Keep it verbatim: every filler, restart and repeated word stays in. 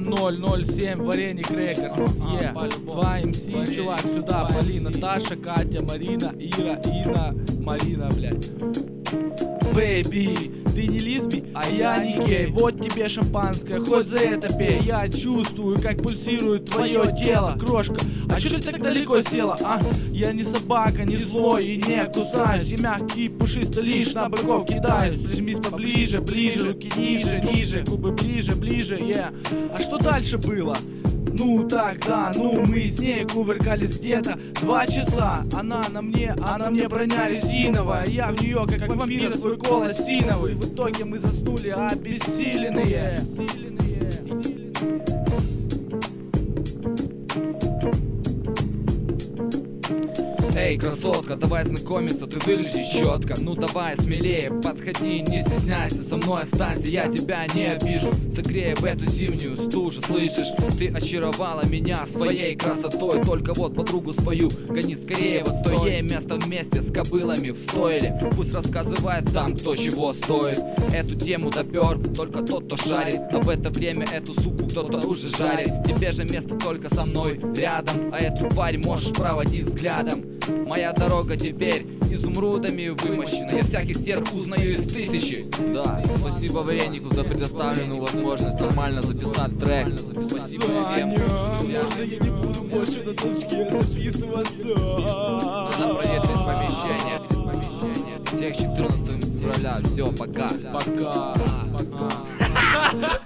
ноль ноль семь, Вареник Рекордс, е, два эм си, чувак, сюда, Полина, Таша, Катя, Марина, Ира, Инна, Марина, блядь. Бэйби, ты не лесби, а я не гей. Вот тебе шампанское, хоть за это пей. Я чувствую, как пульсирует твое тело. Крошка, а чё ты так далеко села, а? Я не собака, не злой и не кусаюсь. И мягкий, пушистый лишь на быков кидаюсь. Прижмись поближе, ближе, руки ниже, ниже, губы ближе, ближе, yeah. А что дальше было? Ну тогда, ну мы с ней кувыркались где-то два часа. Она на мне, она мне броня резиновая. Я в нее как вампир свой кол осиновый. В итоге мы заснули обессиленные. Эй, красотка, давай знакомиться, ты выглядишь четко. Ну давай смелее, подходи, не стесняйся, со мной останься, я тебя не обижу. Согрея в эту зимнюю стужу, слышишь? Ты очаровала меня своей красотой. Только вот подругу свою гони скорее в отстой. Ей место вместе с кобылами в стойле. Пусть рассказывает там, кто чего стоит. Эту тему допер только тот, кто шарит. А в это время эту суку кто-то уже жарит. Тебе же место только со мной рядом. А эту тварь можешь проводить взглядом. Моя дорога теперь изумрудами вымощена. Я всяких стерв узнаю из тысячи. Да, спасибо Варенику за предоставленную возможность нормально записать трек. Спасибо всем. Можно я не буду больше на толчке записываться? Надо проветрить помещение. Всех четырнадцатого февраля. Все, пока. Пока. Пока.